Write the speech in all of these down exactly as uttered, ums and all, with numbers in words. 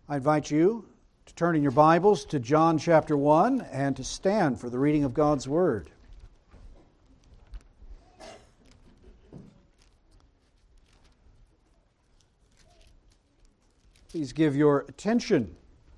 I invite you to turn in your Bibles to John chapter one and to stand for the reading of God's Word. Please give your attention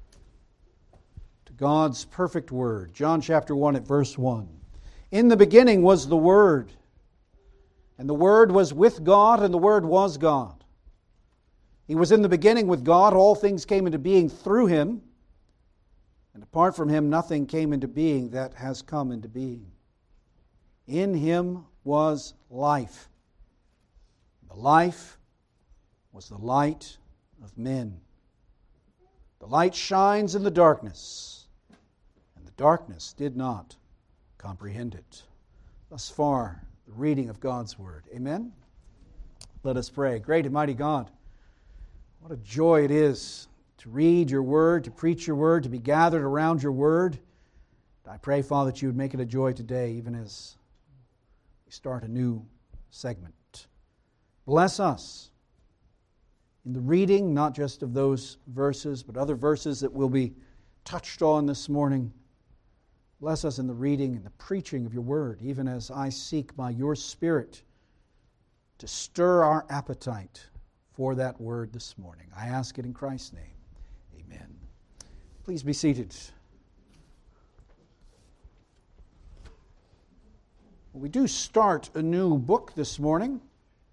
to God's perfect Word. John chapter one at verse one. In the beginning was the Word, and the Word was with God, and the Word was God. He was in the beginning with God. All things came into being through Him, and apart from Him nothing came into being that has come into being. In Him was life. The life was the light of men. The light shines in the darkness, and the darkness did not comprehend it. Thus far, the reading of God's Word. Amen? Let us pray. Great and mighty God, what a joy it is to read your Word, to preach your Word, to be gathered around your Word. I pray, Father, that you would make it a joy today, even as we start a new segment. Bless us in the reading, not just of those verses, but other verses that will be touched on this morning. Bless us in the reading and the preaching of your Word, even as I seek by your Spirit to stir our appetite for that Word this morning. I ask it in Christ's name. Amen. Please be seated. We do start a new book this morning.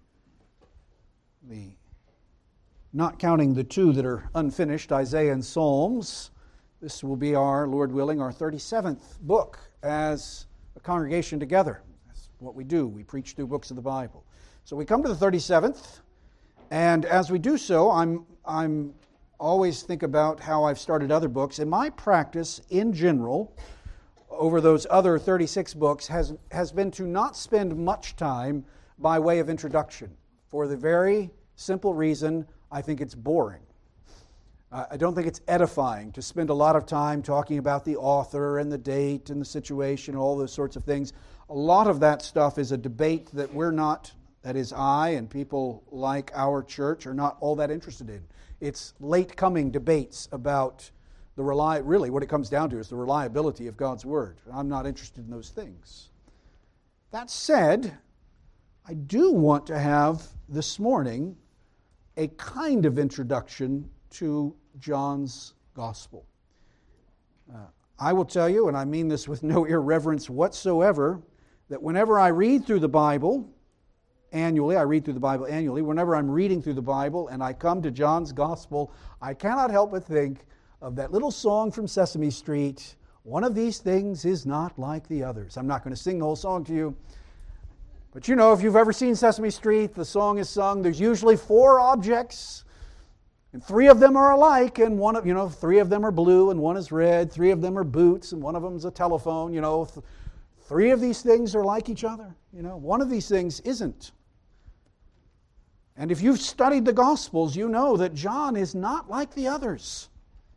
The, not counting the two that are unfinished, Isaiah and Psalms, this will be our, Lord willing, our thirty-seventh book as a congregation together. That's what we do. We preach through books of the Bible. So we come to the thirty-seventh. And as we do so, I'm I'm always think about how I've started other books. And my practice in general over those other thirty-six books has, has been to not spend much time by way of introduction, for the very simple reason I think it's boring. Uh, I don't think it's edifying to spend a lot of time talking about the author and the date and the situation and all those sorts of things. A lot of that stuff is a debate that we're not That is, I and people like our church are not all that interested in. It's late-coming debates about the rely. Really, what it comes down to is the reliability of God's Word. I'm not interested in those things. That said, I do want to have this morning a kind of introduction to John's Gospel. Uh, I will tell you, and I mean this with no irreverence whatsoever, that whenever I read through the Bible, Annually, I read through the Bible annually. Whenever I'm reading through the Bible and I come to John's Gospel, I cannot help but think of that little song from Sesame Street, "One of these things is not like the others." I'm not going to sing the whole song to you. But you know, if you've ever seen Sesame Street, the song is sung. There's usually four objects, and three of them are alike, and one of, you know, three of them are blue and one is red. Three of them are boots and one of them is a telephone. You know, th- three of these things are like each other. You know, one of these things isn't. And if you've studied the Gospels, you know that John is not like the others.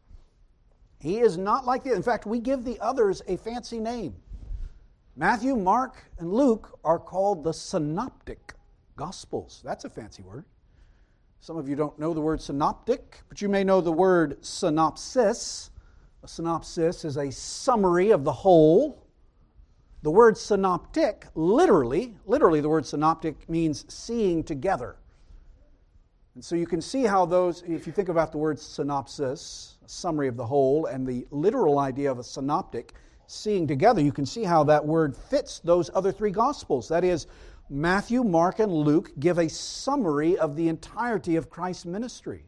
He is not like the... In fact, we give the others a fancy name. Matthew, Mark, and Luke are called the Synoptic Gospels. That's a fancy word. Some of you don't know the word synoptic, but you may know the word synopsis. A synopsis is a summary of the whole. The word synoptic, literally, literally the word synoptic means seeing together. And so you can see how those, if you think about the word synopsis, a summary of the whole, and the literal idea of a synoptic, seeing together, you can see how that word fits those other three Gospels. That is, Matthew, Mark, and Luke give a summary of the entirety of Christ's ministry.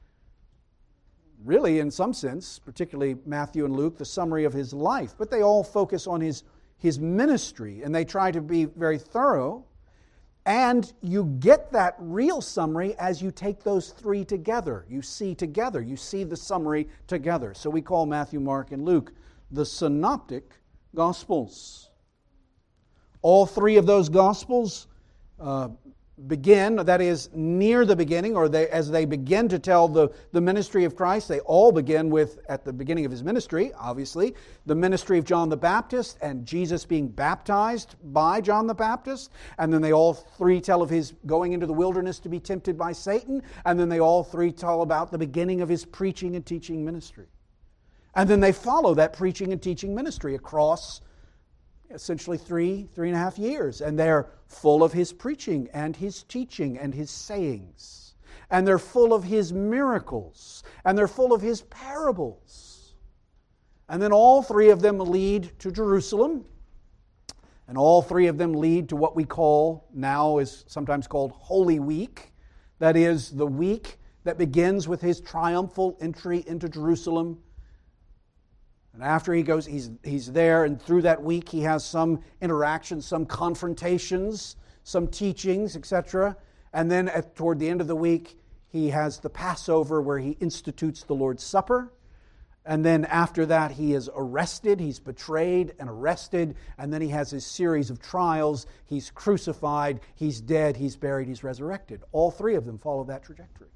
Really, in some sense, particularly Matthew and Luke, the summary of his life. But they all focus on his, his ministry, and they try to be very thorough. And you get that real summary as you take those three together. You see together. You see the summary together. So we call Matthew, Mark, and Luke the Synoptic Gospels. All three of those Gospels uh, begin, that is, near the beginning, or they, as they begin to tell the, the ministry of Christ, they all begin with, at the beginning of his ministry, obviously, the ministry of John the Baptist and Jesus being baptized by John the Baptist. And then they all three tell of his going into the wilderness to be tempted by Satan. And then they all three tell about the beginning of his preaching and teaching ministry. And then they follow that preaching and teaching ministry across essentially three, three and a half years. And they're full of his preaching and his teaching and his sayings. And they're full of his miracles. And they're full of his parables. And then all three of them lead to Jerusalem. And all three of them lead to what we call, now is sometimes called Holy Week. That is the week that begins with his triumphal entry into Jerusalem. And after he goes, he's, he's there, and through that week he has some interactions, some confrontations, some teachings, et cetera. And then at, toward the end of the week, he has the Passover where he institutes the Lord's Supper. And then after that, he is arrested, he's betrayed and arrested, and then he has his series of trials. He's crucified, he's dead, he's buried, he's resurrected. All three of them follow that trajectory.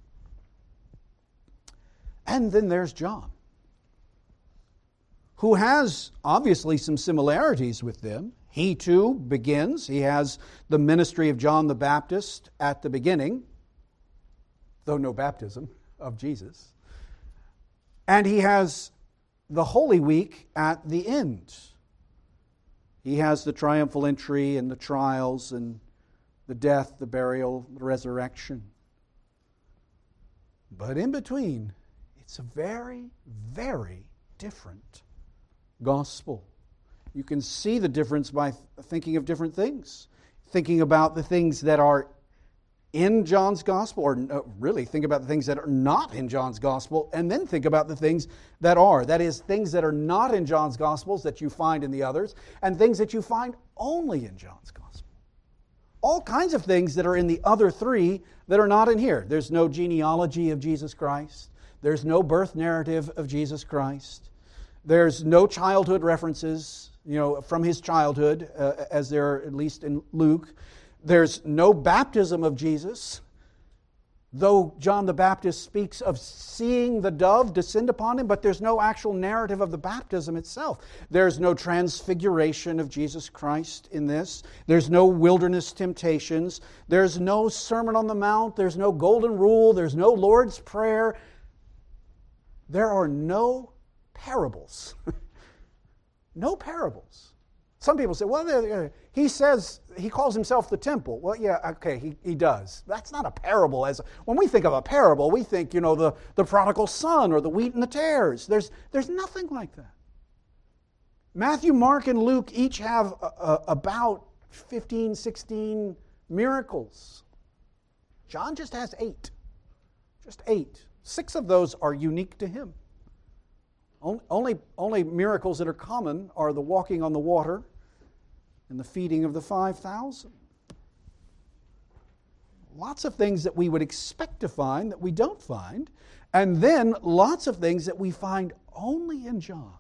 And then there's John, who has obviously some similarities with them. He too begins, he has the ministry of John the Baptist at the beginning, though no baptism of Jesus. And he has the Holy Week at the end. He has the triumphal entry and the trials and the death, the burial, the resurrection. But in between, it's a very, very different gospel. You can see the difference by thinking of different things. Thinking about the things that are in John's gospel, or really think about the things that are not in John's gospel, and then think about the things that are. That is, things that are not in John's gospels that you find in the others, and things that you find only in John's gospel. All kinds of things that are in the other three that are not in here. There's no genealogy of Jesus Christ. There's no birth narrative of Jesus Christ. There's no childhood references, you know, from his childhood, uh, as there are at least in Luke. There's no baptism of Jesus, though John the Baptist speaks of seeing the dove descend upon him, but there's no actual narrative of the baptism itself. There's no transfiguration of Jesus Christ in this. There's no wilderness temptations. There's no Sermon on the Mount. There's no golden rule. There's no Lord's Prayer. There are no parables. No parables. Some people say, well, he says, he calls himself the temple. Well, yeah, okay, he, he does. That's not a parable. As when we think of a parable, we think, you know, the, the prodigal son or the wheat and the tares. There's, there's nothing like that. Matthew, Mark, and Luke each have a, a, about fifteen, sixteen miracles. John just has eight. Just eight. Six of those are unique to him. Only, only miracles that are common are the walking on the water and the feeding of the five thousand. Lots of things that we would expect to find that we don't find, and then lots of things that we find only in John.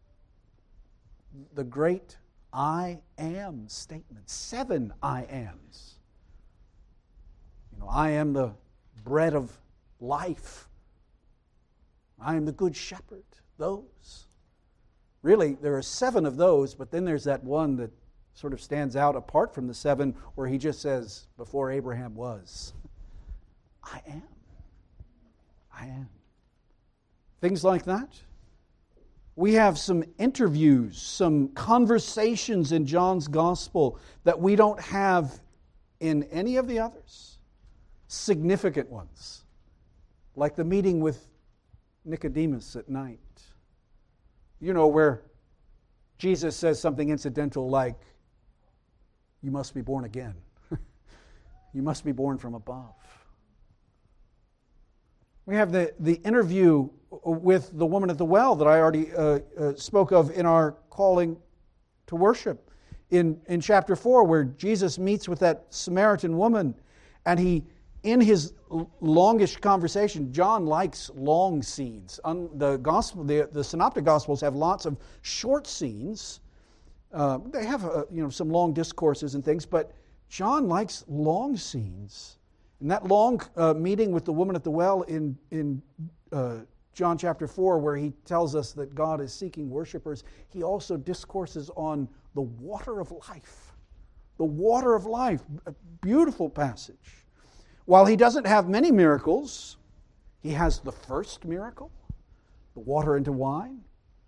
The great I am statement, seven I ams. You know, I am the bread of life. I am the good shepherd. Those. Really, there are seven of those, but then there's that one that sort of stands out apart from the seven where he just says, before Abraham was, I am. I am. Things like that. We have some interviews, some conversations in John's gospel that we don't have in any of the others. Significant ones. Like the meeting with Nicodemus at night. You know, where Jesus says something incidental like, you must be born again. You must be born from above. We have the, the interview with the woman at the well that I already uh, uh, spoke of in our calling to worship. In, in chapter four, where Jesus meets with that Samaritan woman, and he in his longish conversation, John likes long scenes. On the gospel, the, the synoptic gospels have lots of short scenes. Uh, they have uh, you know some long discourses and things, but John likes long scenes. And that long uh, meeting with the woman at the well in, in uh, John chapter four, where he tells us that God is seeking worshipers, he also discourses on the water of life. The water of life. A beautiful passage. While he doesn't have many miracles, he has the first miracle, the water into wine,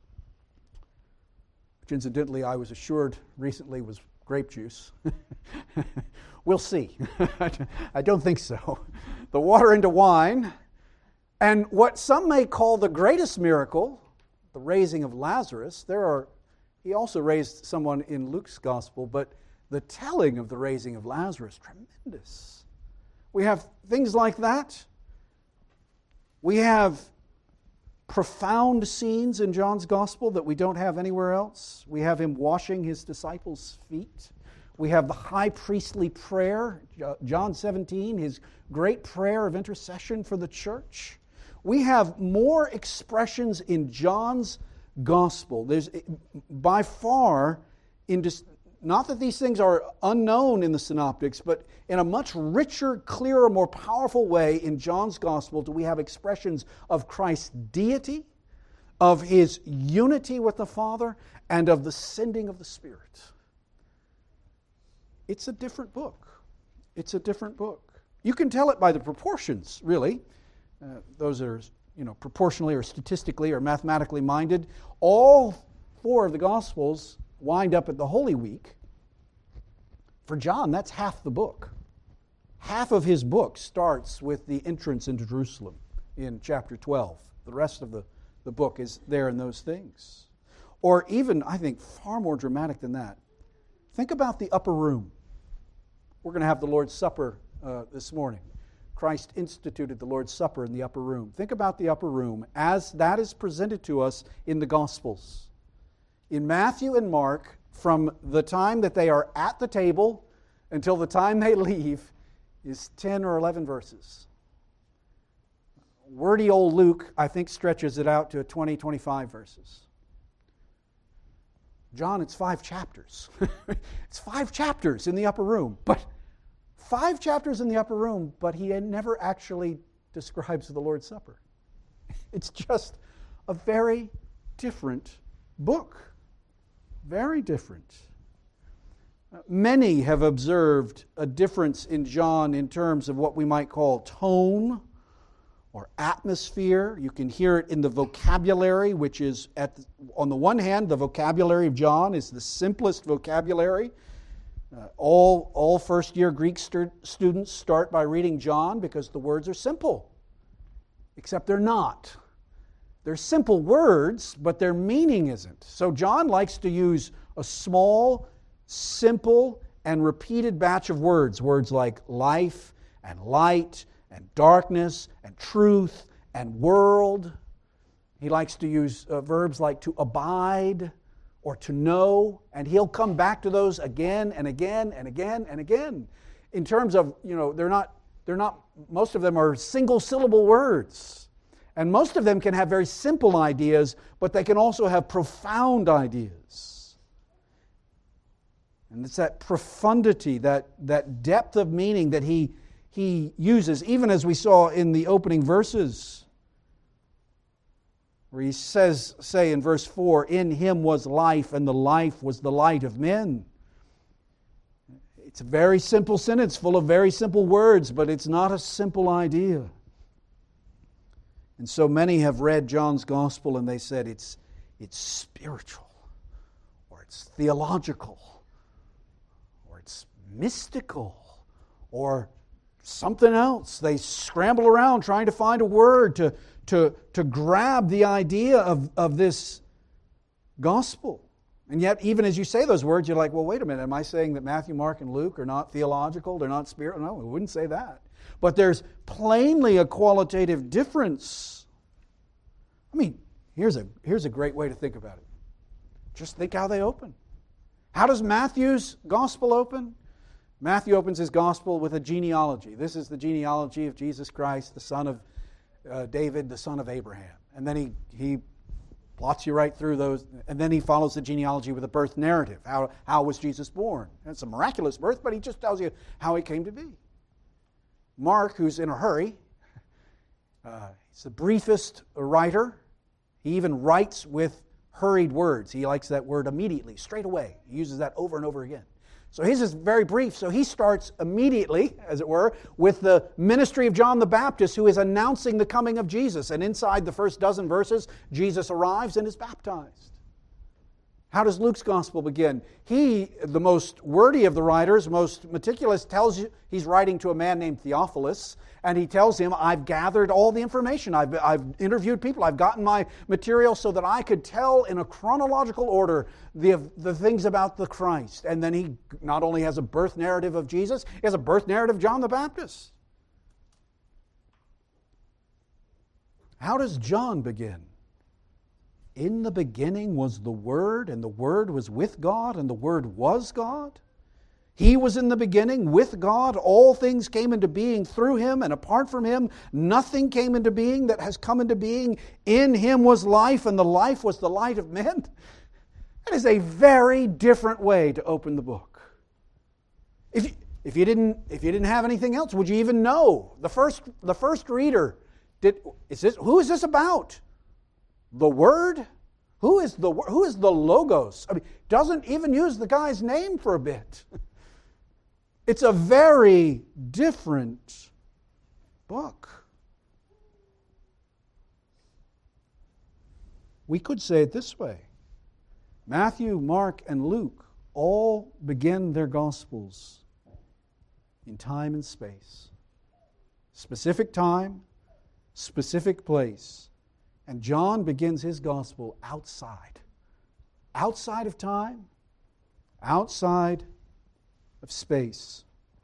which incidentally I was assured recently was grape juice. We'll see. I don't think so. The water into wine, and what some may call the greatest miracle, the raising of Lazarus. There are, he also raised someone in Luke's gospel, but the telling of the raising of Lazarus, tremendous. We have things like that. We have profound scenes in John's gospel that we don't have anywhere else. We have him washing his disciples' feet. We have the high priestly prayer, John seventeen, his great prayer of intercession for the church. We have more expressions in John's gospel. There's by far, in dis- not that these things are unknown in the synoptics, but in a much richer, clearer, more powerful way in John's gospel do we have expressions of Christ's deity, of his unity with the Father, and of the sending of the Spirit. It's a different book. It's a different book. You can tell it by the proportions, really. Uh, those that are, you know, proportionally or statistically or mathematically minded. All four of the Gospels wind up at the Holy Week. For John, that's half the book. Half of his book starts with the entrance into Jerusalem in chapter twelve. The rest of the, the book is there in those things. Or even, I think, far more dramatic than that. Think about the upper room. We're going to have the Lord's Supper uh, this morning. Christ instituted the Lord's Supper in the upper room. Think about the upper room as that is presented to us in the Gospels. In Matthew and Mark, from the time that they are at the table until the time they leave, is ten or eleven verses. Wordy old Luke, I think, stretches it out to twenty, twenty-five verses. John, it's five chapters. It's five chapters in the upper room. But five chapters in the upper room, but he never actually describes the Lord's Supper. It's just a very different book. Very different. Many have observed a difference in John in terms of what we might call tone or atmosphere. You can hear it in the vocabulary, which is, at the, on the one hand, the vocabulary of John is the simplest vocabulary. Uh, all, all first-year Greek stu- students start by reading John because the words are simple, except they're not. They're simple words, but their meaning isn't. So John likes to use a small, simple, and repeated batch of words. Words like life and light and darkness and truth and world. He likes to use uh, verbs like to abide or to know, and he'll come back to those again and again and again and again. In terms of, you know, they're not, they're not, most of them are single syllable words. And most of them can have very simple ideas, but they can also have profound ideas. And it's that profundity, that, that depth of meaning that he, he uses, even as we saw in the opening verses, where he says, say in verse four, in him was life, and the life was the light of men. It's a very simple sentence, full of very simple words, but it's not a simple idea. And so many have read John's Gospel and they said it's, it's spiritual, or it's theological, or it's mystical, or something else. They scramble around trying to find a word to, to, to grab the idea of, of this Gospel. And yet, even as you say those words, you're like, well, wait a minute, am I saying that Matthew, Mark, and Luke are not theological, they're not spiritual? No, we wouldn't say that. But there's plainly a qualitative difference. I mean, here's a, here's a great way to think about it. Just think how they open. How does Matthew's gospel open? Matthew opens his gospel with a genealogy. This is the genealogy of Jesus Christ, the son of uh, David, the son of Abraham. And then he, he plots you right through those, and then he follows the genealogy with a birth narrative. How, how was Jesus born? It's a miraculous birth, but he just tells you how he came to be. Mark, who's in a hurry, uh, he's the briefest writer. He even writes with hurried words. He likes that word immediately, straight away. He uses that over and over again. So his is very brief. So he starts immediately, as it were, with the ministry of John the Baptist, who is announcing the coming of Jesus. And inside the first dozen verses, Jesus arrives and is baptized. How does Luke's gospel begin? He, the most wordy of the writers, most meticulous, tells you he's writing to a man named Theophilus, and he tells him, I've gathered all the information, I've, I've interviewed people, I've gotten my material so that I could tell in a chronological order the, the things about the Christ. And then he not only has a birth narrative of Jesus, he has a birth narrative of John the Baptist. How does John begin? In the beginning was the Word, and the Word was with God, and the Word was God. He was in the beginning with God. All things came into being through Him, and apart from Him, nothing came into being that has come into being. In Him was life, and the life was the light of men. That is a very different way to open the book. If you, if you didn't, if you didn't have anything else, would you even know? The first, the first reader, did, is this, who is this about? The Word? Who is the who is the Logos? I mean, doesn't even use the guy's name for a bit. It's a very different book. We could say it this way. Matthew, Mark, and Luke all begin their Gospels in time and space. Specific time, specific place. And John begins his gospel outside. Outside of time, outside of space.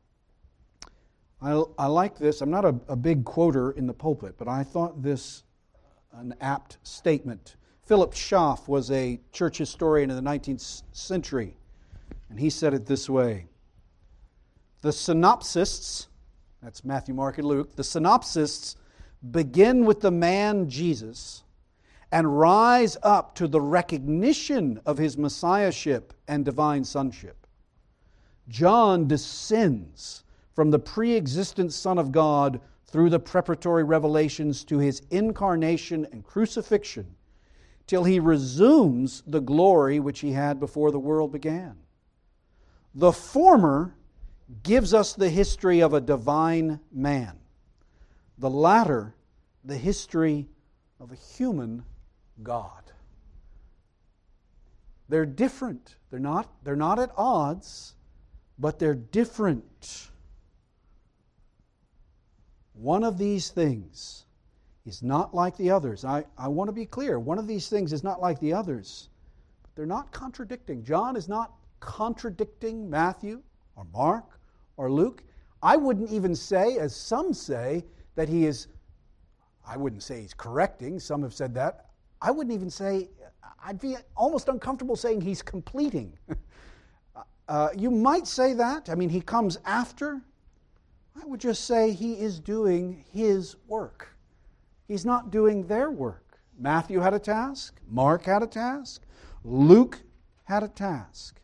I, I like this. I'm not a, a big quoter in the pulpit, but I thought this an apt statement. Philip Schaff was a church historian in the nineteenth century, and he said it this way. The synopsists, that's Matthew, Mark, and Luke, the synopsists begin with the man Jesus and rise up to the recognition of His messiahship and divine sonship. John descends from the pre-existent Son of God through the preparatory revelations to His incarnation and crucifixion till He resumes the glory which He had before the world began. The former gives us the history of a divine man. The latter, the history of a human God. They're different. They're not, they're not at odds, but they're different. One of these things is not like the others. I, I want to be clear. One of these things is not like the others, but they're not contradicting. John is not contradicting Matthew or Mark or Luke. I wouldn't even say, as some say, that he is, I wouldn't say he's correcting, some have said that. I wouldn't even say, I'd be almost uncomfortable saying he's completing. uh, you might say that. I mean, he comes after. I would just say he is doing his work. He's not doing their work. Matthew had a task. Mark had a task. Luke had a task.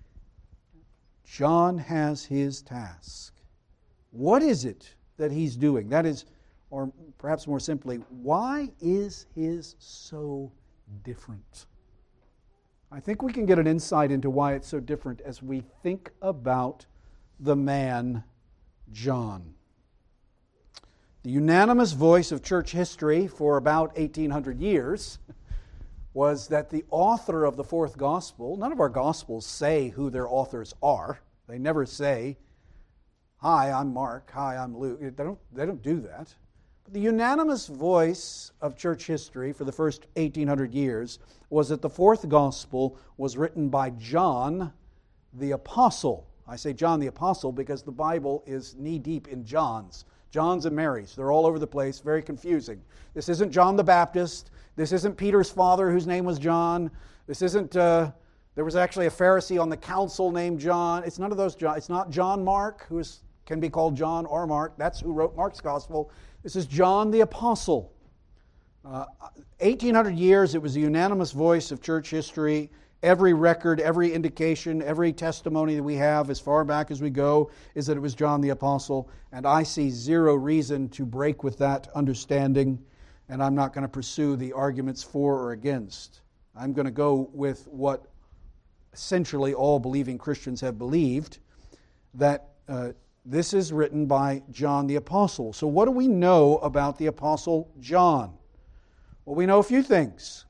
John has his task. What is it that he's doing? That is, or perhaps more simply, why is his so different? I think we can get an insight into why it's so different as we think about the man John. The unanimous voice of church history for about eighteen hundred years was that the author of the fourth gospel, none of our gospels say who their authors are. They never say, hi, I'm Mark, hi, I'm Luke. They don't, they don't do that. But the unanimous voice of church history for the first eighteen hundred years was that the fourth gospel was written by John the Apostle. I say John the Apostle because the Bible is knee-deep in Johns. Johns and Marys. They're all over the place, very confusing. This isn't John the Baptist. This isn't Peter's father, whose name was John. This isn't, uh, there was actually a Pharisee on the council named John. It's none of those John. It's not John Mark, who is, can be called John or Mark. That's who wrote Mark's gospel. This is John the Apostle. Uh, eighteen hundred years, it was the unanimous voice of church history. Every record, every indication, every testimony that we have as far back as we go is that it was John the Apostle. And I see zero reason to break with that understanding. And I'm not going to pursue the arguments for or against. I'm going to go with what essentially all believing Christians have believed, that uh, this is written by John the Apostle. So what do we know about the Apostle John? Well, we know a few things.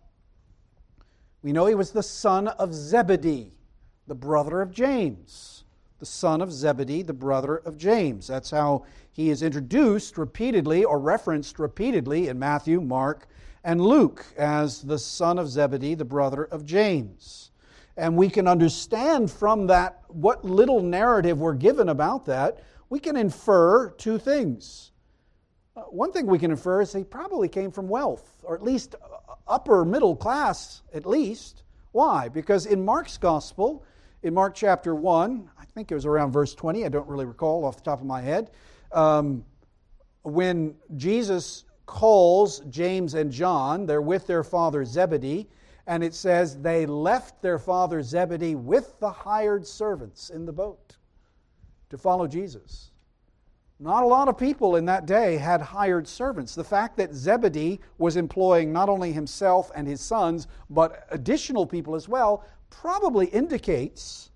We know he was the son of Zebedee, the brother of James. The son of Zebedee, the brother of James. That's how he is introduced repeatedly or referenced repeatedly in Matthew, Mark, and Luke as the son of Zebedee, the brother of James. And we can understand from that, what little narrative we're given about that, we can infer two things. Uh, one thing we can infer is he probably came from wealth, or at least upper middle class, at least. Why? Because in Mark's gospel, in Mark chapter one, I think it was around verse twenty, I don't really recall off the top of my head, um, when Jesus calls James and John, they're with their father Zebedee, and it says they left their father Zebedee with the hired servants in the boat to follow Jesus. Not a lot of people in that day had hired servants. The fact that Zebedee was employing not only himself and his sons, but additional people as well, probably indicates,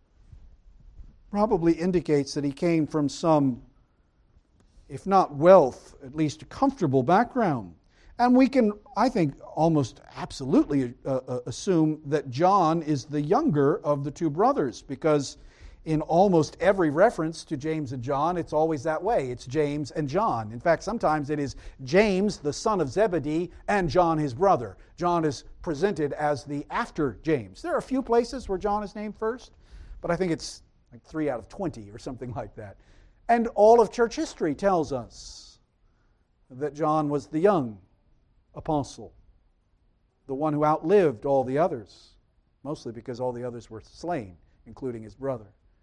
probably indicates that he came from some, if not wealth, at least a comfortable background. And we can, I think, almost absolutely uh, uh, assume that John is the younger of the two brothers, because in almost every reference to James and John, it's always that way. It's James and John. In fact, sometimes it is James, the son of Zebedee, and John, his brother. John is presented as the after James. There are a few places where John is named first, but I think it's like three out of twenty or something like that. And all of church history tells us that John was the young apostle, the one who outlived all the others, mostly because all the others were slain, including his brother.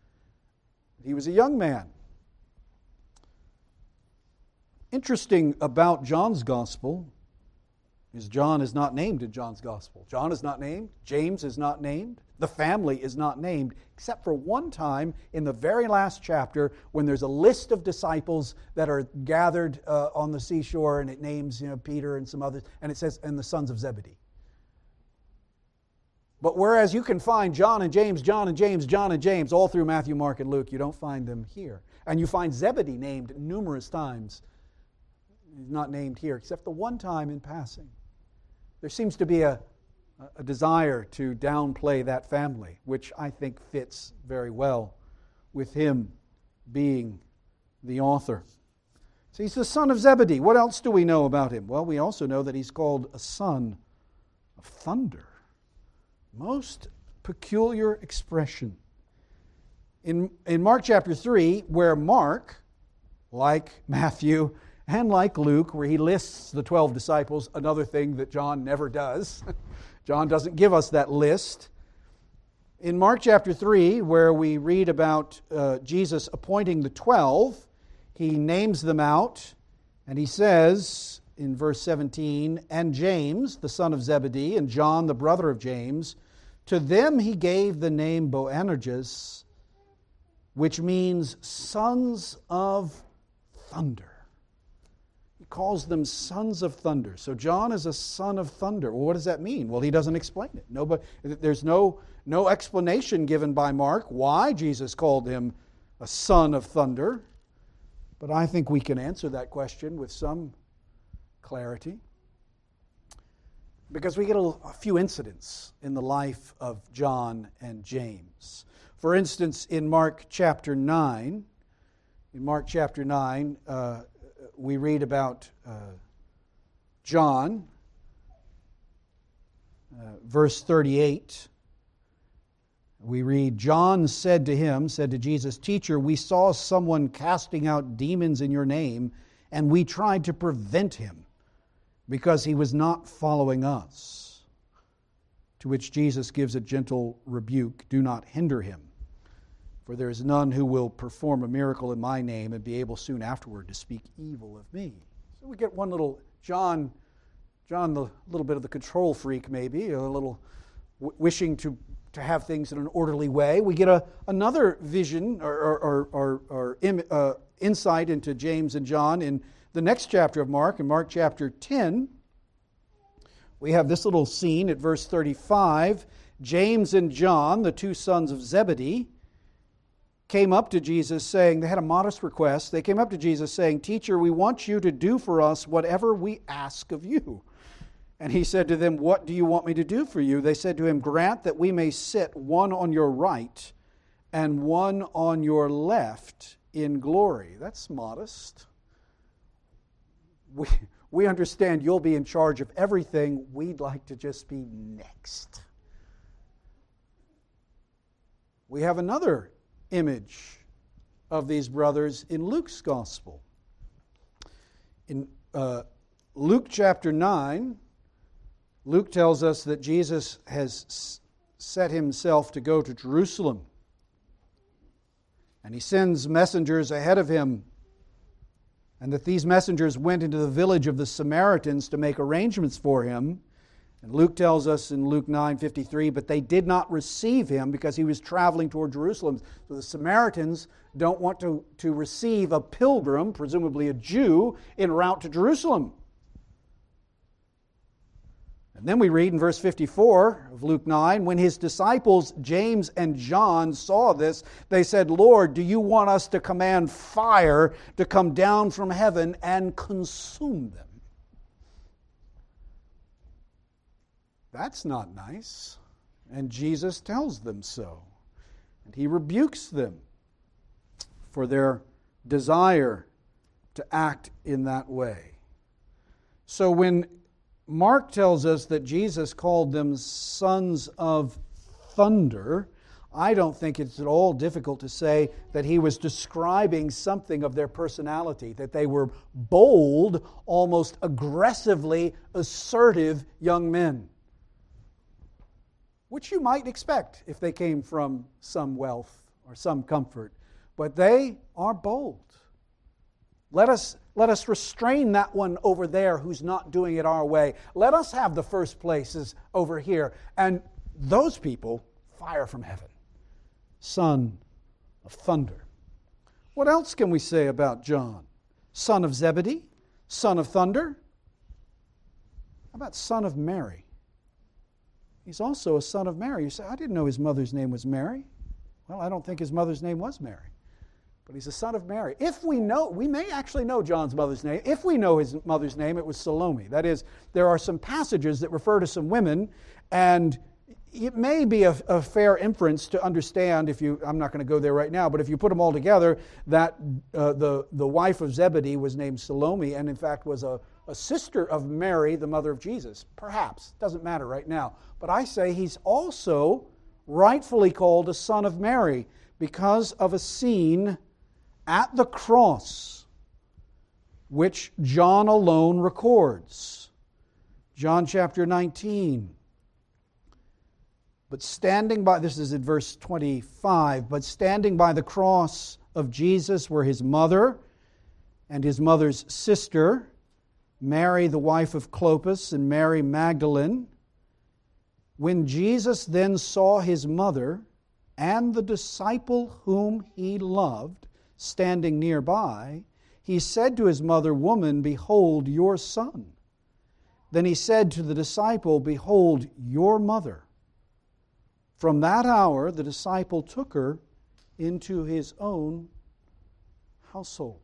He was a young man. Interesting about John's gospel is John is not named in John's gospel. John is not named. James is not named. The family is not named, except for one time in the very last chapter when there's a list of disciples that are gathered uh, on the seashore, and it names, you know, Peter and some others, and it says, and the sons of Zebedee. But whereas you can find John and James, John and James, John and James all through Matthew, Mark, and Luke, you don't find them here. And you find Zebedee named numerous times. He's not named here, except the one time in passing. There seems to be a, a desire to downplay that family, which I think fits very well with him being the author. So he's the son of Zebedee. What else do we know about him? Well, we also know that he's called a son of thunder. Most peculiar expression. In, in Mark chapter three, where Mark, like Matthew and like Luke, where he lists the twelve disciples, another thing that John never does. John doesn't give us that list. In Mark chapter three, where we read about uh, Jesus appointing the twelve, he names them out, and he says in verse seventeen, and James, the son of Zebedee, and John, the brother of James, to them he gave the name Boanerges, which means sons of thunder. He calls them sons of thunder. So John is a son of thunder. Well, what does that mean? Well, he doesn't explain it. Nobody, there's no, no explanation given by Mark why Jesus called him a son of thunder. But I think we can answer that question with some clarity, because we get a, a few incidents in the life of John and James. For instance, in Mark chapter nine, in Mark chapter nine, uh, we read about uh, John, uh, verse thirty-eight. We read, John said to him, said to Jesus, Teacher, we saw someone casting out demons in your name, and we tried to prevent him, because he was not following us. To which Jesus gives a gentle rebuke, do not hinder him, for there is none who will perform a miracle in my name and be able soon afterward to speak evil of me. So we get one little, John John, the little bit of the control freak maybe, a little w- wishing to, to have things in an orderly way. We get a, another vision or, or, or, or, or im, uh, insight into James and John in the next chapter of Mark, in Mark chapter ten. We have this little scene at verse thirty-five. James and John, the two sons of Zebedee, came up to Jesus saying, they had a modest request. They came up to Jesus saying, "Teacher, we want you to do for us whatever we ask of you." And he said to them, "What do you want me to do for you?" They said to him, "Grant that we may sit one on your right and one on your left in glory." That's modest. We, we understand you'll be in charge of everything. We'd like to just be next. We have another image of these brothers in Luke's gospel. In uh, Luke chapter nine, Luke tells us that Jesus has set himself to go to Jerusalem. And he sends messengers ahead of him, and that these messengers went into the village of the Samaritans to make arrangements for him. And Luke tells us in Luke nine fifty-three, but they did not receive him because he was traveling toward Jerusalem. So the Samaritans don't want to, to receive a pilgrim, presumably a Jew, en route to Jerusalem. And then we read in verse fifty-four of Luke nine, when his disciples James and John saw this, they said, "Lord, do you want us to command fire to come down from heaven and consume them?" That's not nice. And Jesus tells them so. And he rebukes them for their desire to act in that way. So when Mark tells us that Jesus called them sons of thunder, I don't think it's at all difficult to say that he was describing something of their personality, that they were bold, almost aggressively assertive young men, which you might expect if they came from some wealth or some comfort. But they are bold. Let us, let us restrain that one over there who's not doing it our way. Let us have the first places over here. And those people, fire from heaven. Son of thunder. What else can we say about John? Son of Zebedee? Son of thunder? How about son of Mary? He's also a son of Mary. You say, "I didn't know his mother's name was Mary." Well, I don't think his mother's name was Mary. But he's a son of Mary. If we know, we may actually know John's mother's name. If we know his mother's name, it was Salome. That is, there are some passages that refer to some women, and it may be a, a fair inference to understand, if you, I'm not going to go there right now, but if you put them all together, that uh, the, the wife of Zebedee was named Salome, and in fact was a, a sister of Mary, the mother of Jesus. Perhaps. Doesn't matter right now. But I say he's also rightfully called a son of Mary because of a scene at the cross which John alone records. John chapter nineteen. But standing by, this is in verse twenty-five, but standing by the cross of Jesus were his mother and his mother's sister, Mary the wife of Clopas and Mary Magdalene. When Jesus then saw his mother and the disciple whom he loved standing nearby, he said to his mother, "Woman, behold your son." Then he said to the disciple, "Behold your mother." From that hour, the disciple took her into his own household.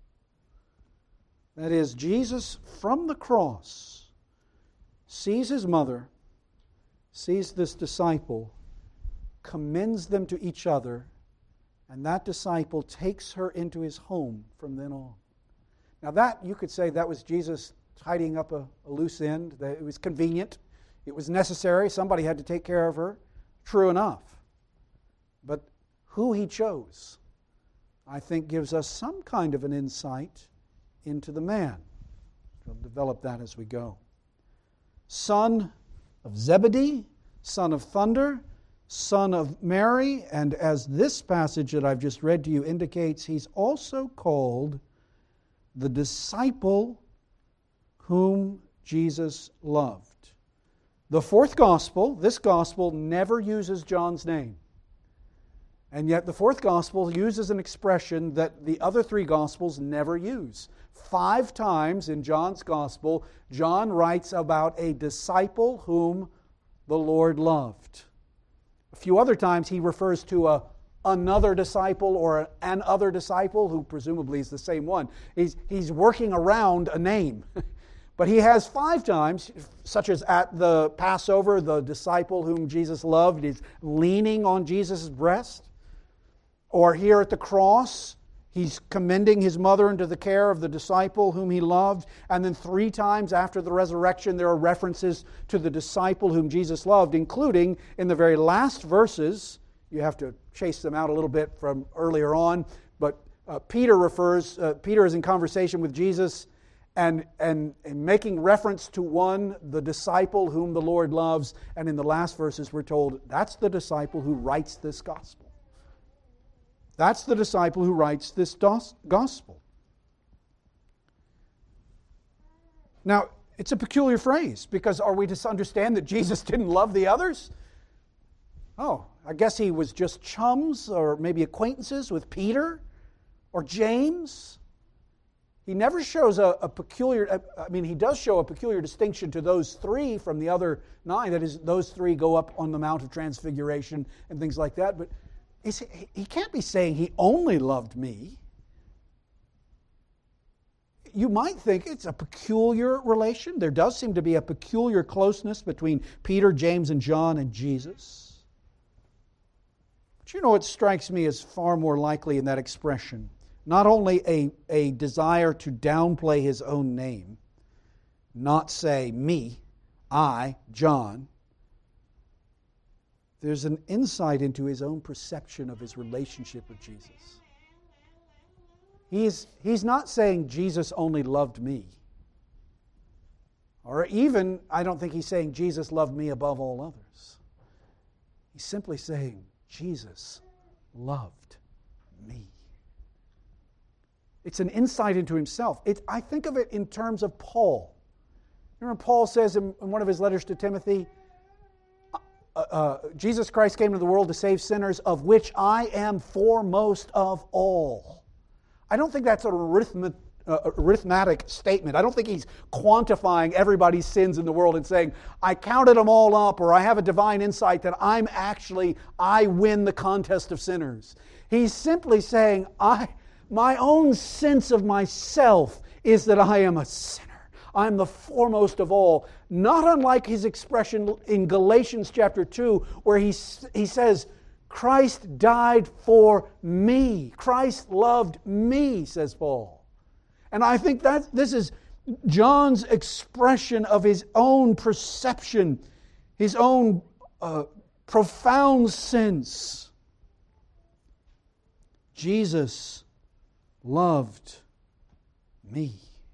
That is, Jesus from the cross sees his mother, sees this disciple, commends them to each other, and that disciple takes her into his home from then on. Now that, you could say that was Jesus tidying up a, a loose end, that it was convenient, it was necessary, somebody had to take care of her. True enough. But who he chose, I think, gives us some kind of an insight into the man. We'll develop that as we go. Son of Zebedee, son of thunder, son of Mary, and as this passage that I've just read to you indicates, he's also called the disciple whom Jesus loved. The fourth gospel, this gospel never uses John's name. And yet the fourth gospel uses an expression that the other three gospels never use. Five times in John's gospel, John writes about a disciple whom the Lord loved. A few other times he refers to a another disciple or an other disciple, who presumably is the same one. He's, he's working around a name. But he has five times, such as at the Passover, the disciple whom Jesus loved is leaning on Jesus' breast. Or here at the cross, he's commending his mother into the care of the disciple whom he loved. And then three times after the resurrection, there are references to the disciple whom Jesus loved, including in the very last verses. You have to chase them out a little bit from earlier on. But uh, Peter refers, uh, Peter is in conversation with Jesus and, and, and making reference to one, the disciple whom the Lord loves. And in the last verses we're told, that's the disciple who writes this gospel. That's the disciple who writes this gospel. Now, it's a peculiar phrase, because are we to understand that Jesus didn't love the others? Oh, I guess he was just chums or maybe acquaintances with Peter or James. He never shows a, a peculiar, I mean, he does show a peculiar distinction to those three from the other nine. That is, those three go up on the Mount of Transfiguration and things like that. But he can't be saying he only loved me. You might think it's a peculiar relation. There does seem to be a peculiar closeness between Peter, James, and John and Jesus. But you know, it strikes me as far more likely in that expression, not only a, a desire to downplay his own name, not say me, I, John. There's an insight into his own perception of his relationship with Jesus. He's, he's not saying Jesus only loved me. Or even, I don't think he's saying Jesus loved me above all others. He's simply saying Jesus loved me. It's an insight into himself. It, I think of it in terms of Paul. Remember Paul says in, in one of his letters to Timothy, Uh, uh, Jesus Christ came into the world to save sinners, of which I am foremost of all. I don't think that's an arithmet, uh, arithmetic statement. I don't think he's quantifying everybody's sins in the world and saying, I counted them all up, or I have a divine insight that I'm actually, I win the contest of sinners. He's simply saying, I, my own sense of myself is that I am a sinner. I'm the foremost of all. Not unlike his expression in Galatians chapter two, where he, he says, Christ died for me. Christ loved me, says Paul. And I think that this is John's expression of his own perception, his own uh, profound sense. Jesus loved me.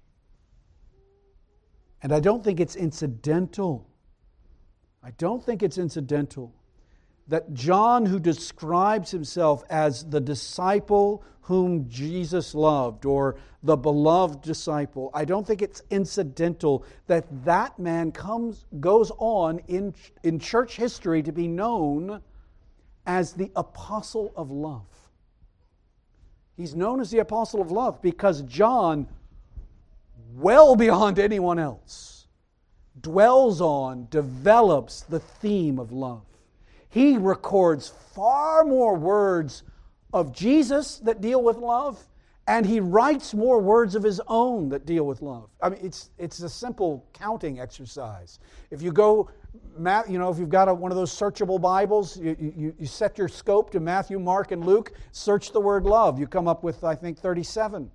And I don't think it's incidental. I don't think it's incidental that John, who describes himself as the disciple whom Jesus loved, or the beloved disciple, I don't think it's incidental that that man comes, goes on in, in church history to be known as the apostle of love. He's known as the apostle of love because John, well beyond anyone else, dwells on, develops the theme of love. He records far more words of Jesus that deal with love, and he writes more words of his own that deal with love. I mean, it's it's a simple counting exercise. If you go, you know, if you've got a, one of those searchable Bibles, you, you, you set your scope to Matthew, Mark, and Luke, search the word love. You come up with, I think, thirty-seven.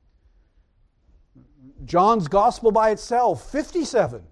John's Gospel by itself, fifty-seven.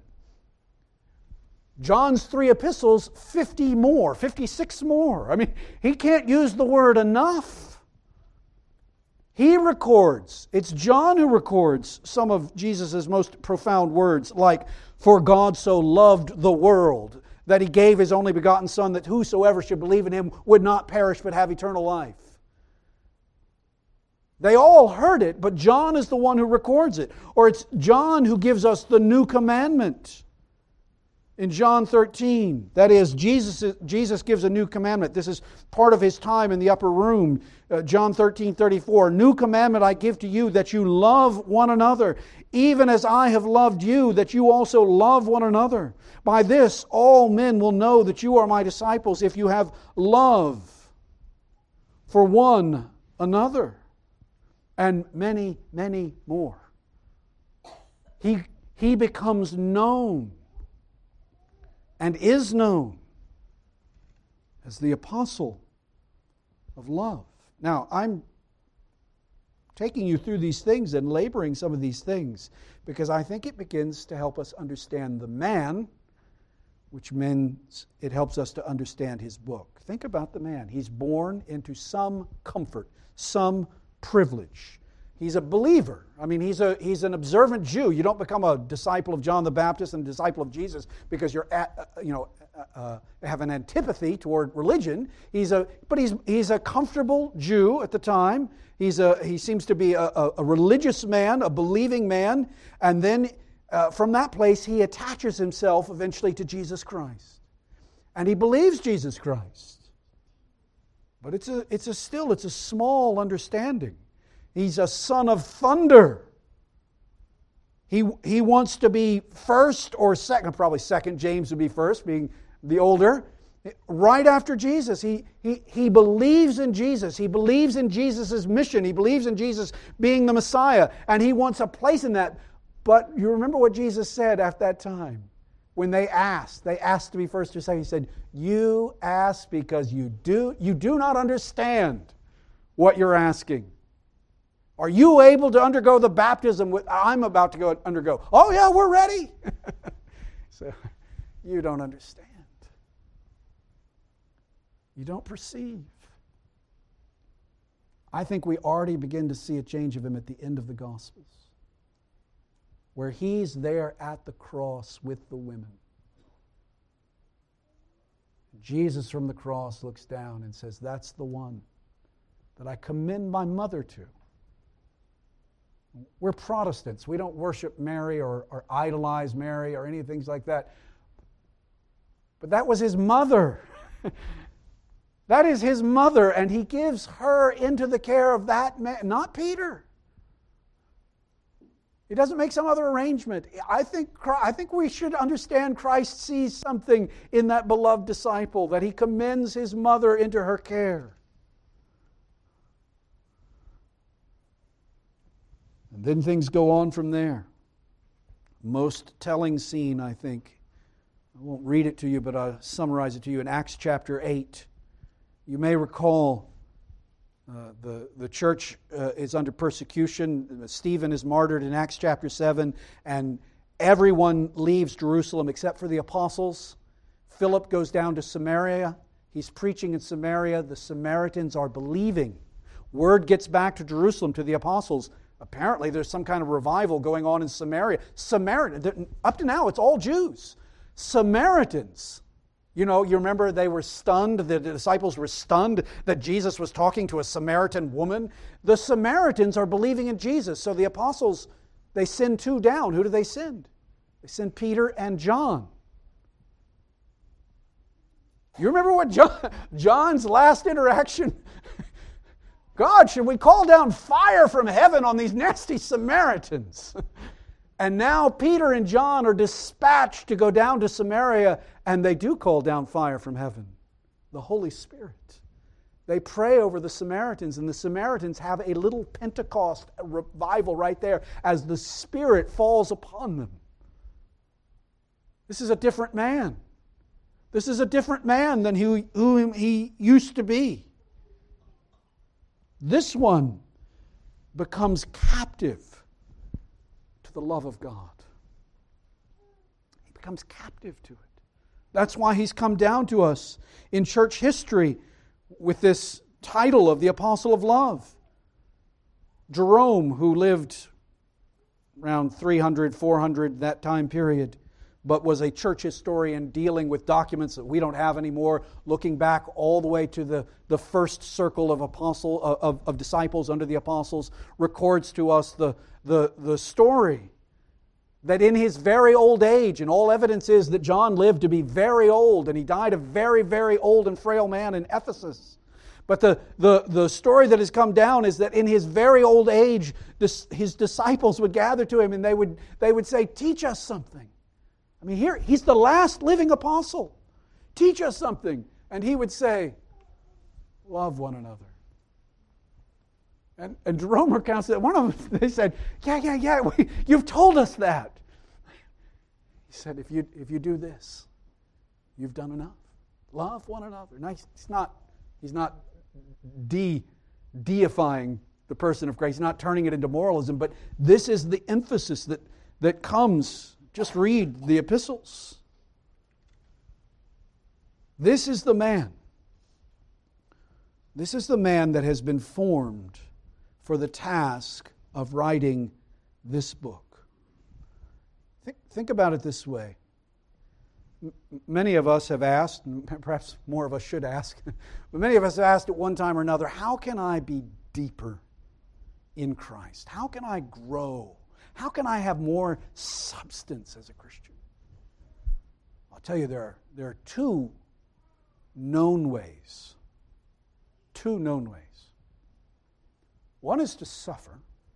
John's three epistles, fifty more, fifty-six more. I mean, he can't use the word enough. He records, it's John who records some of Jesus' most profound words, like, for God so loved the world, that he gave his only begotten Son, that whosoever should believe in him would not perish but have eternal life. They all heard it, but John is the one who records it. Or it's John who gives us the new commandment. In John thirteen, that is, Jesus, Jesus gives a new commandment. This is part of His time in the upper room. Uh, John thirteen thirty-four, new commandment I give to you, that you love one another, even as I have loved you, that you also love one another. By this all men will know that you are my disciples, if you have love for one another. And many, many more. He, he becomes known and is known as the apostle of love. Now, I'm taking you through these things and laboring some of these things because I think it begins to help us understand the man, which means it helps us to understand his book. Think about the man. He's born into some comfort, some privilege. He's a believer. I mean, he's a he's an observant Jew. You don't become a disciple of John the Baptist and a disciple of Jesus because you're at, uh, you know uh, have an antipathy toward religion. He's a but he's he's a comfortable Jew at the time. He's a he seems to be a, a, a religious man, a believing man, and then uh, from that place he attaches himself eventually to Jesus Christ, and he believes Jesus Christ. But it's a it's a still it's a small understanding. He's a son of thunder. He, he wants to be first or second, probably second. James would be first, being the older. Right after Jesus, he, he, he believes in Jesus. He believes in Jesus' mission. He believes in Jesus being the Messiah. And he wants a place in that. But you remember what Jesus said at that time? When they asked, they asked to be first or second. He said, you ask because you do, you do not understand what you're asking. Are you able to undergo the baptism with, I'm about to go undergo? Oh yeah, we're ready. So you don't understand. You don't perceive. I think we already begin to see a change of him at the end of the Gospels, where he's there at the cross with the women. Jesus from the cross looks down and says, that's the one that I commend my mother to. We're Protestants. We don't worship Mary or, or idolize Mary or any things like that. But that was his mother. That is his mother, and he gives her into the care of that man, not Peter. He doesn't make some other arrangement. I think, I think we should understand Christ sees something in that beloved disciple, that he commends his mother into her care. And then things go on from there. Most telling scene, I think. I won't read it to you, but I'll summarize it to you in Acts chapter eight. You may recall uh, the, the church uh, is under persecution. Stephen is martyred in Acts chapter seven, and everyone leaves Jerusalem except for the apostles. Philip goes down to Samaria. He's preaching in Samaria. The Samaritans are believing. Word gets back to Jerusalem, to the apostles. Apparently there's some kind of revival going on in Samaria. Samaritan, up to now it's all Jews. Samaritans, you know, you remember they were stunned, the disciples were stunned that Jesus was talking to a Samaritan woman. The Samaritans are believing in Jesus. So the apostles, they send two down. Who do they send? They send Peter and John. You remember what John, John's last interaction? God, should we call down fire from heaven on these nasty Samaritans? And now Peter and John are dispatched to go down to Samaria, and they do call down fire from heaven, the Holy Spirit. They pray over the Samaritans, and the Samaritans have a little Pentecost revival right there as the Spirit falls upon them. This is a different man. This is a different man than who, who he used to be. This one becomes captive to the love of God. He becomes captive to it. That's why he's come down to us in church history with this title of the Apostle of Love. Jerome, who lived around three hundred, four hundred, that time period, but was a church historian dealing with documents that we don't have anymore, looking back all the way to the, the first circle of apostle of, of disciples under the apostles, records to us the, the, the story that in his very old age, and all evidence is that John lived to be very old, and he died a very, very old and frail man in Ephesus. But the, the, the story that has come down is that in his very old age, this, his disciples would gather to him and they would, they would say, teach us something. I mean, here, he's the last living apostle. Teach us something. And he would say, love one another. And, and Jerome recounts that one of them, they said, yeah, yeah, yeah, we, you've told us that. He said, if you, if you do this, you've done enough. Love one another. Now, he's not, he's not de, deifying the person of Christ. He's not turning it into moralism, but this is the emphasis that, that comes. Just read the epistles. This is the man. This is the man that has been formed for the task of writing this book. Think, think about it this way. M- many of us have asked, and perhaps more of us should ask, but many of us have asked at one time or another, how can I be deeper in Christ? How can I grow? How can I have more substance as a Christian? I'll tell you, there are, there are two known ways. Two known ways. One is to suffer,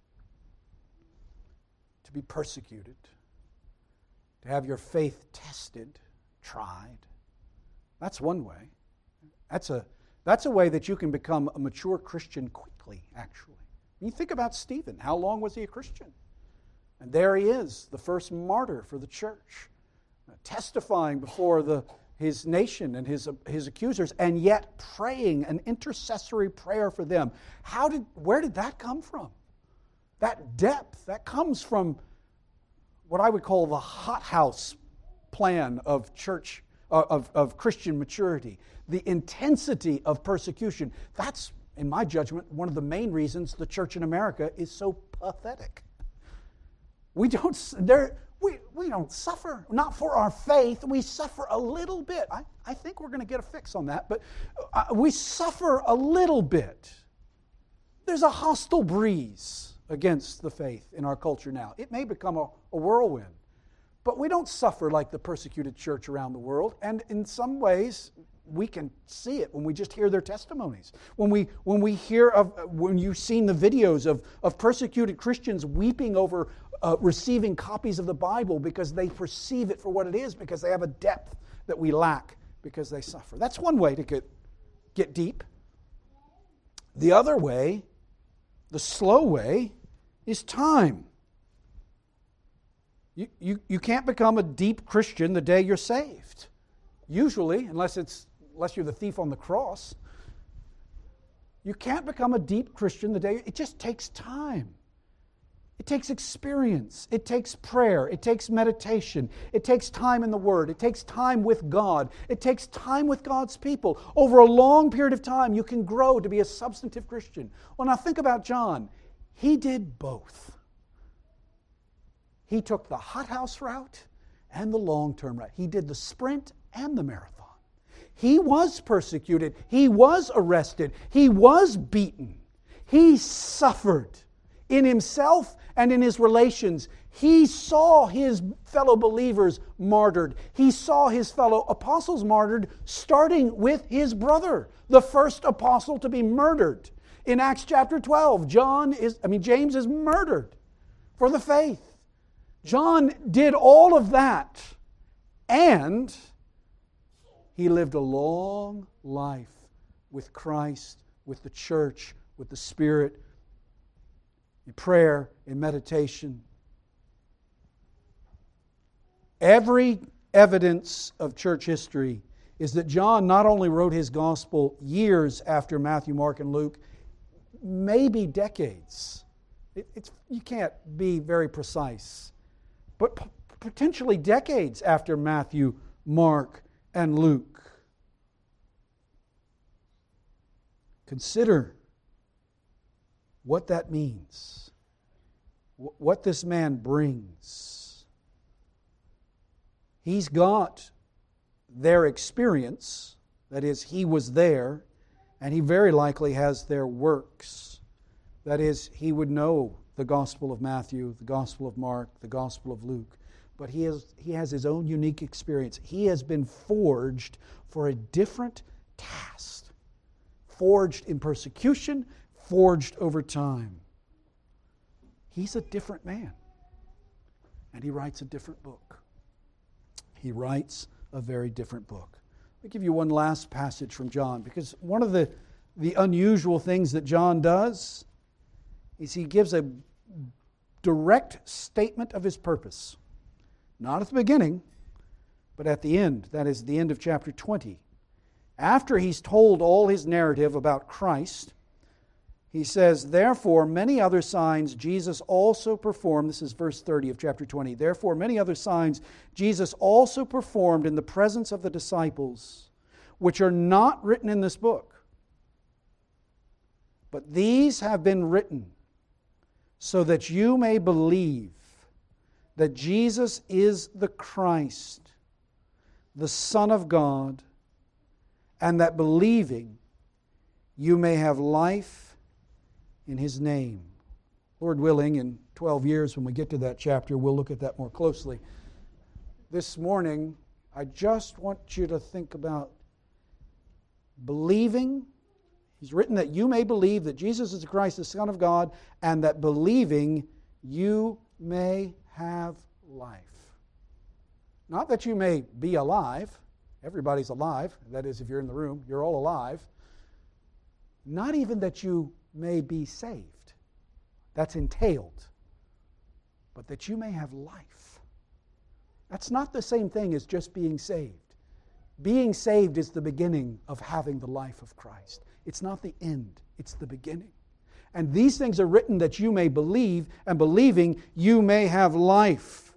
to be persecuted, to have your faith tested, tried. That's one way. That's a, that's a way that you can become a mature Christian quickly, actually. You think about Stephen. How long was he a Christian? And there he is, the first martyr for the church, testifying before the, his nation and his, his accusers, and yet praying an intercessory prayer for them. How did, where did that come from? That depth, that comes from what I would call the hothouse plan of church, of, of Christian maturity. The intensity of persecution. That's, in my judgment, one of the main reasons the church in America is so pathetic. We don't, there, we, we don't suffer, not for our faith. We suffer a little bit. I, I think we're going to get a fix on that, but uh, we suffer a little bit. There's a hostile breeze against the faith in our culture now. It may become a, a whirlwind, but we don't suffer like the persecuted church around the world, and in some ways, we can see it when we just hear their testimonies. When we when we hear of, when you've seen the videos of, of persecuted Christians weeping over uh, receiving copies of the Bible because they perceive it for what it is, because they have a depth that we lack because they suffer. That's one way to get, get deep. The other way, the slow way, is time. You, you, you can't become a deep Christian the day you're saved. Usually, unless it's unless you're the thief on the cross, you can't become a deep Christian the day. It just takes time. It takes experience. It takes prayer. It takes meditation. It takes time in the Word. It takes time with God. It takes time with God's people. Over a long period of time, you can grow to be a substantive Christian. Well, now think about John. He did both. He took the hothouse route and the long-term route. He did the sprint and the marathon. He was persecuted. He was arrested. He was beaten. He suffered in himself and in his relations. He saw his fellow believers martyred. He saw his fellow apostles martyred, starting with his brother, the first apostle to be murdered. In Acts chapter twelve, John is, I mean, James is murdered for the faith. John did all of that, and he lived a long life with Christ, with the church, with the Spirit, in prayer, in meditation. Every evidence of church history is that John not only wrote his gospel years after Matthew, Mark, and Luke, maybe decades. It, it's, you can't be very precise. But p- potentially decades after Matthew, Mark, and Luke. Consider what that means. W- what this man brings. He's got their experience, that is, he was there, and he very likely has their works. That is, he would know the Gospel of Matthew, the Gospel of Mark, the Gospel of Luke. But he has, he has his own unique experience. He has been forged for a different task. Forged in persecution, forged over time. He's a different man. And he writes a different book. He writes a very different book. I'll give you one last passage from John, because one of the, the unusual things that John does is he gives a direct statement of his purpose. Not at the beginning, but at the end. That is the end of chapter twenty. After he's told all his narrative about Christ, he says, therefore, many other signs Jesus also performed. This is verse thirty of chapter twenty. Therefore, many other signs Jesus also performed in the presence of the disciples, which are not written in this book. But these have been written so that you may believe that Jesus is the Christ, the Son of God, and that believing you may have life in His name. Lord willing, in twelve years when we get to that chapter, we'll look at that more closely. This morning, I just want you to think about believing. He's written that you may believe that Jesus is the Christ, the Son of God, and that believing you may have life. Not that you may be alive. Everybody's alive. That is, if you're in the room, you're all alive. Not even that you may be saved. That's entailed. But that you may have life. That's not the same thing as just being saved. Being saved is the beginning of having the life of Christ. It's not the end. It's the beginning. And these things are written that you may believe, and believing you may have life.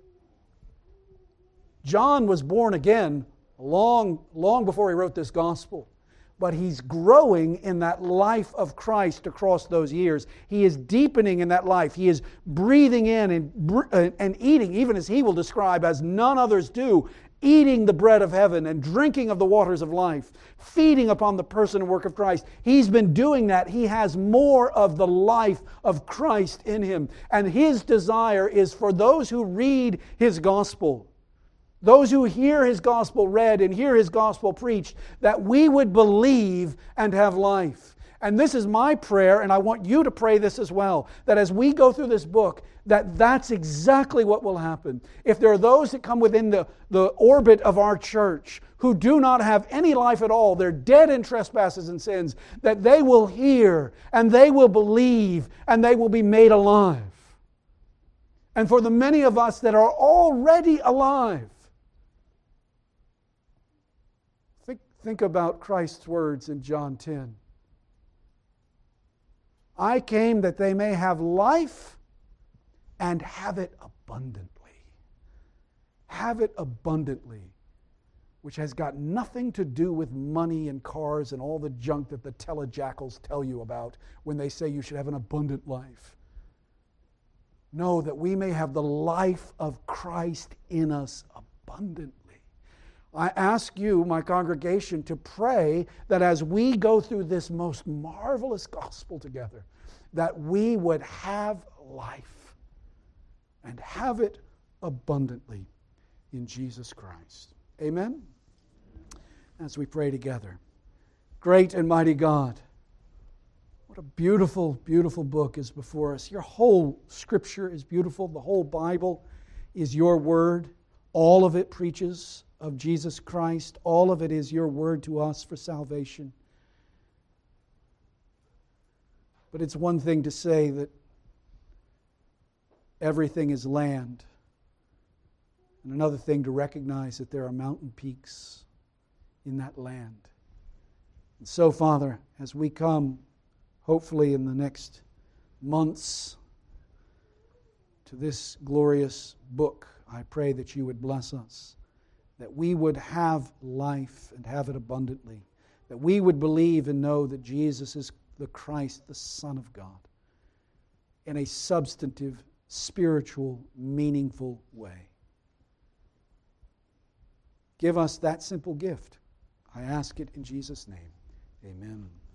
John was born again long, long before he wrote this gospel. But he's growing in that life of Christ across those years. He is deepening in that life. He is breathing in and, and eating, even as he will describe, as none others do, eating the bread of heaven and drinking of the waters of life, feeding upon the person and work of Christ. He's been doing that. He has more of the life of Christ in him. And his desire is for those who read his gospel, those who hear his gospel read and hear his gospel preached, that we would believe and have life. And this is my prayer, and I want you to pray this as well, that as we go through this book, that that's exactly what will happen. If there are those that come within the, the orbit of our church who do not have any life at all, they're dead in trespasses and sins, that they will hear and they will believe and they will be made alive. And for the many of us that are already alive, think, think about Christ's words in John ten. I came that they may have life and have it abundantly. Have it abundantly, which has got nothing to do with money and cars and all the junk that the telejackals tell you about when they say you should have an abundant life. No, that we may have the life of Christ in us abundantly. I ask you, my congregation, to pray that as we go through this most marvelous gospel together, that we would have life and have it abundantly in Jesus Christ. Amen? As we pray together. Great and mighty God, what a beautiful, beautiful book is before us. Your whole Scripture is beautiful. The whole Bible is your word. All of it preaches of Jesus Christ. All of it is your word to us for salvation. But it's one thing to say that everything is land, and another thing to recognize that there are mountain peaks in that land. And so, Father, as we come, hopefully in the next months, to this glorious book, I pray that you would bless us, that we would have life and have it abundantly, that we would believe and know that Jesus is the Christ, the Son of God, in a substantive, spiritual, meaningful way. Give us that simple gift. I ask it in Jesus' name. Amen.